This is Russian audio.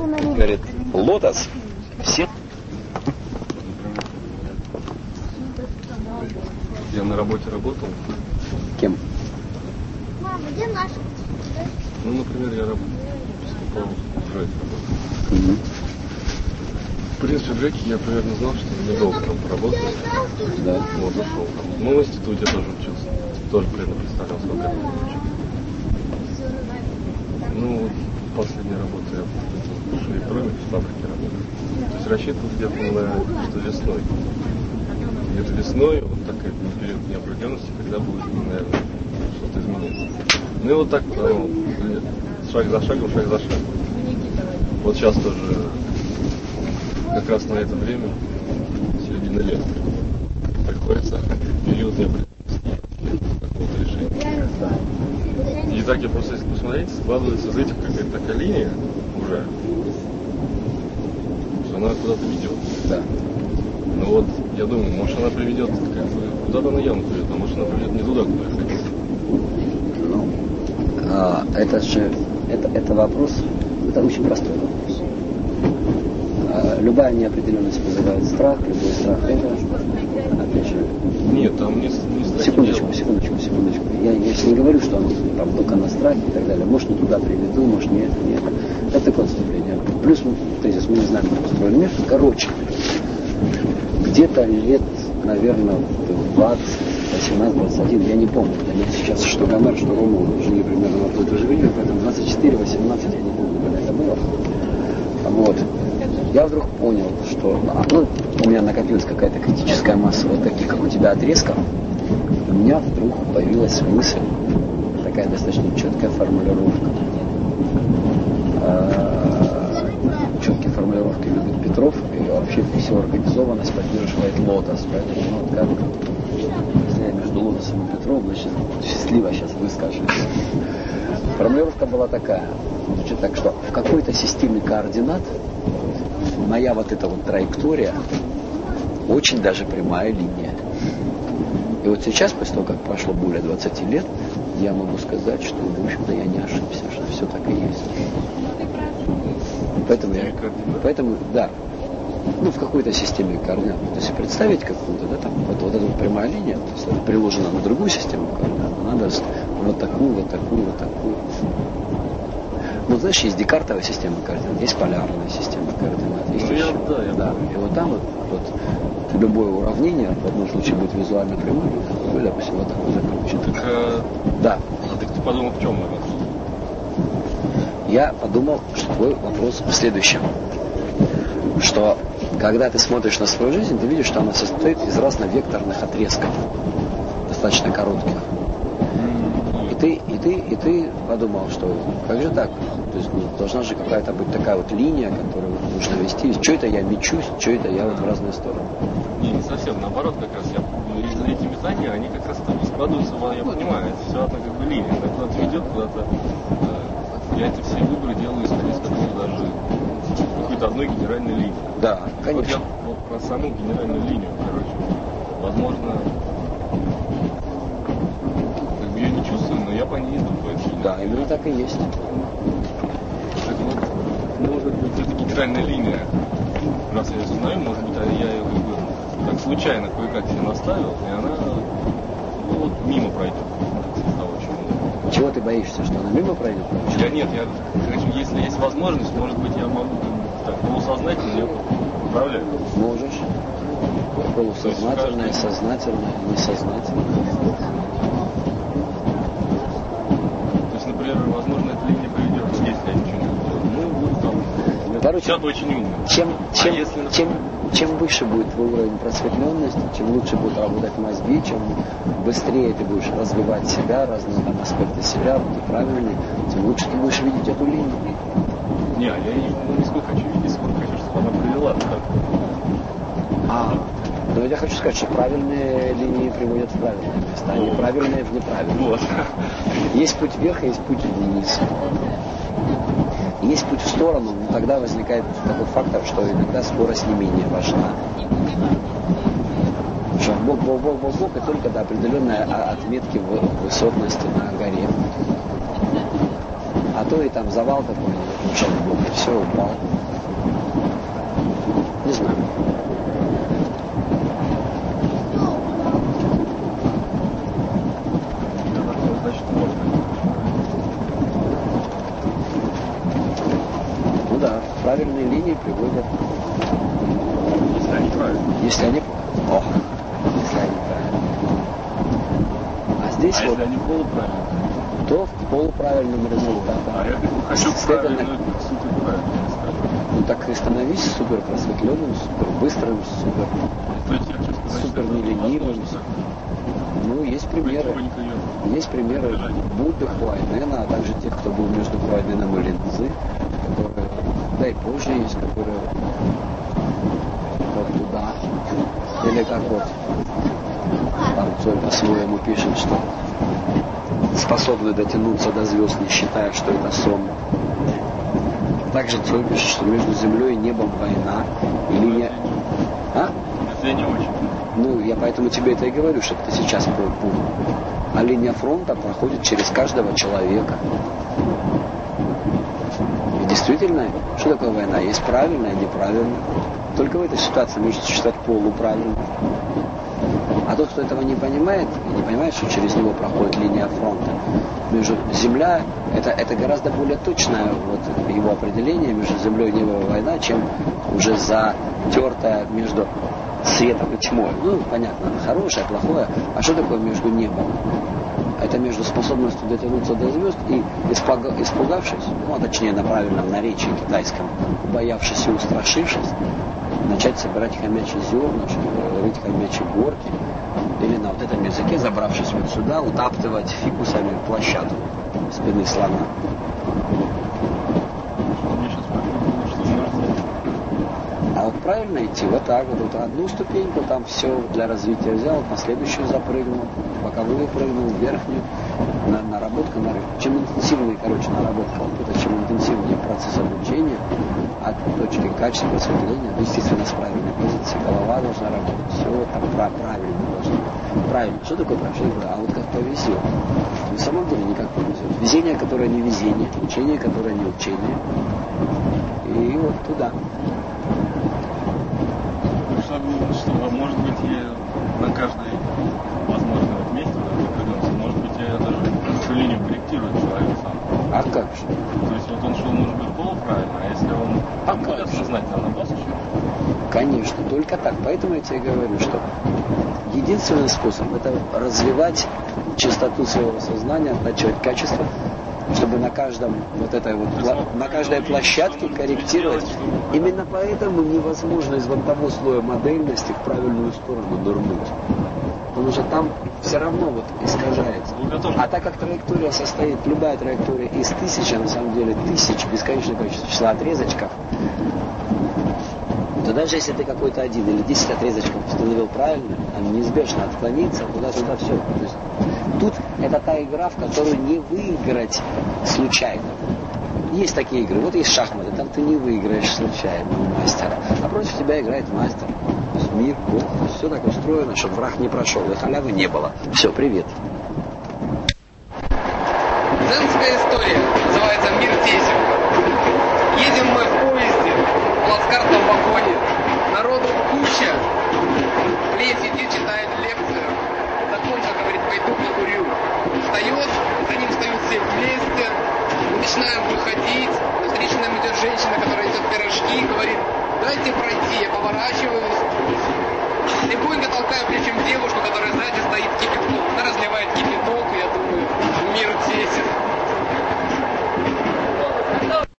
Говорит, лотос все... Я на работе работал. Кем? Мама, где наша? Ну, например, я поступал в ЖЭК работал. В принципе, в ЖЭКе я примерно знал, что недолго там поработаю. Да. Вот, зашел. Ну, в институте тоже учился. Тоже примерно представлял, сколько я буду учиться. Ну, вот последняя работа я в швейпроме, в фабрике работал. То есть рассчитывал где-то на что весной. Где-то весной, вот такой период неопределенности, когда будет, наверное, что-то измениться. Ну и вот так, шаг за шагом, шаг за шагом. Вот сейчас тоже, как раз на это время, середина лета, приходится период неопределенности какого-то решения. И так я просто, если посмотреть, складывается из этих какая-то такая линия уже, что она куда-то ведет. Да. Ну вот, я думаю, может она приведет, как бы, куда-то она явно приведет, а может она приведет не туда, куда я хотел. Ну, это вопрос, это очень простой вопрос. Любая неопределенность вызывает страх, любой страх это, опять же... Нет, там не страх. Секундочку. Я сейчас не говорю, что оно там только на страхе и так далее. Может, не туда приведу, может, нет. Это такое отступление. Плюс тезис, мы не знаем, как устроен мир. Короче, где-то лет, наверное, 20, 18, 21, я не помню, лет сейчас, что Гомер, что Ромул жили примерно в одно и то же время, поэтому 24, 18, я не помню, когда это было. Вот. Я вдруг понял, что у меня накопилась какая-то критическая масса вот таких, как у тебя, отрезков. У меня вдруг появилась мысль, такая достаточно четкая формулировка. Четкие формулировки любит Петров, и вообще всю организованность поддерживает Лотос. Поэтому, как если я между Лотосом и Петровым, значит, счастливо сейчас выскажусь. Формулировка была такая, значит, так что в какой-то системе координат моя вот эта вот траектория очень даже прямая линия. И вот сейчас, после того, как прошло более 20 лет, я могу сказать, что, в общем-то, я не ошибся, что все так и есть. Поэтому, да, в какой-то системе координат. То есть представить какую-то, да, там, вот эта вот прямая линия, то есть она приложена на другую систему координат, она даст вот такую. Ну, знаешь, есть декартовая система координат, есть полярная система координат. Есть да. И вот там вот любое уравнение в одном случае будет визуально прямым, допустим, вот такой закручен. Да. А ты подумал, в чем вопрос? Я подумал, что твой вопрос в следующем. Что когда ты смотришь на свою жизнь, ты видишь, что она состоит из разновекторных отрезков, достаточно коротких. И ты подумал, что как же так? То есть должна же какая-то быть такая вот линия, которую нужно вести. Что это я мечусь, что это я вот в разные стороны. Не совсем, наоборот, как раз эти метания, они как раз там складываются, я понимаю, это все одна как бы линия, она куда-то ведет, куда-то. Я эти все выборы делаю, исходя из какой-то даже какой-то одной генеральной линии. Да, конечно. Вот про саму генеральную линию, возможно, как бы я не чувствую, но я по ней иду. Да, именно так и есть. Может быть, это генеральная линия. Раз я ее знаю, может быть, я ее как бы так случайно кое-как себе наставил, и она мимо пройдет. Чего ты боишься, что она мимо пройдет? Нет, если есть возможность, может быть, я могу так полусознательно ее управлять. Можешь. Полусознательное, сознательное, несознательное. То есть, например, возможно, эта линия приведет, если я ничего не буду. Буду там. Короче, все очень умно. Чем выше будет твой уровень просветленности, чем лучше будут работать мозги, чем быстрее ты будешь развивать себя, разные там аспекты себя, правильные, тем лучше ты будешь видеть эту линию. Не, я не сколько хочу видеть, сколько хочу, чтобы она привела. Но я хочу сказать, что правильные линии приводят в правильное место, а неправильные в неправильное. Вот. Есть путь вверх, есть путь вниз. Есть путь в сторону, но тогда возникает такой фактор, что иногда скорость не менее важна. Что бок, и только до определенной отметки высотности на горе. А то и там завал какой-нибудь, все, упал. Не знаю. Значит, можно. Ну да, правильные линии приводят. Если они правильные. Если они правильные. А здесь А вот, если они полуправильные? то в полуправильном результате. А я хочу правильную, супер правильную стать. Ну так и становись супер просветленным, супер быстрым, супер, То есть я хочу сказать, супер что неленивым. Ну, есть примеры. Есть примеры Будды, Хуайнена, а также тех, кто был между Хуайненом и Линцзи, которые, да и позже есть, которые вот туда. Или как вот там Цой по-своему пишет, что способны дотянуться до звезд, не считая, что это сон. Также Цой пишет, что между землей и небом война. И линия... А? Я не очень. Ну, я поэтому тебе это и говорю, чтобы ты сейчас понял. А линия фронта проходит через каждого человека. И действительно, что такое война? Есть правильная, неправильная. Только в этой ситуации может существовать полуправильно. А тот, кто этого не понимает, и не понимает, что через него проходит линия фронта, между земля, это гораздо более точное вот, его определение между землей и небом война, чем уже затертая между светом и тьмой. Ну, понятно, хорошее, плохое. А что такое между небом? Это между способностью дотянуться до звезд и испугавшись, ну, а точнее на правильном наречии китайском, боявшись и устрашившись, начать собирать хомячьи зерна, рыть хомячьи горки, или на вот этом языке, забравшись вот сюда, утаптывать фикусами площадку спины слона. А вот правильно идти вот так вот одну ступеньку, там все для развития взял, на следующую запрыгнул, боковую прыгнул, верхнюю, наработка. Чем интенсивнее, наработка опыта, чем интенсивнее процесс обучения, от точки качества просветления, естественно, с правильной позиции, голова должна работать, все там правильно должно. Правильно. Что такое правильно? Что такое? А вот как повезет. На самом деле никак повезет. Везение, которое не везение, учение, которое не учение. И вот туда. Что, может быть, я на каждой возможной вот месте придется, может быть, я даже эту линию корректирую человек сам. А как же? То есть вот он шел, может быть, полуправильно, а если он будет сознательно на еще? Конечно, только так. Поэтому я тебе говорю, что единственный способ — это развивать чистоту своего сознания, оттачивать качество, чтобы на каждом на каждой площадке корректировать. Именно поэтому невозможно из вот того слоя модельности в правильную сторону нырнуть. Потому что там все равно вот искажается. А так как траектория состоит, любая траектория из тысячи, на самом деле тысяч, бесконечное количество числа отрезочков, то даже если ты какой-то один или 10 отрезочков установил правильно, там неизбежно отклониться, туда-сюда все. То есть тут это та игра, в которую не выиграть случайно. Есть такие игры, вот есть шахматы, там ты не выиграешь случайно у мастера, а против тебя играет мастер. То есть мир, Бог, все так устроено, чтобы враг не прошел, и халявы не было. Все, привет. Дзенская история, называется «Мир тесен». Едем мы в поезде, в плацкартном вагоне, народу куча, Лев сидит, читает лекцию, закончил, говорит, пойду покурю. Встает, за ним встают все вместе, мы начинаем выходить, навстречу нам идет женщина, которая идет пирожки, говорит, дайте пройти, я поворачиваюсь, легонько толкаю плечом девушку, которая сзади стоит кипяток, она разливает кипяток, и я думаю, мир тесен.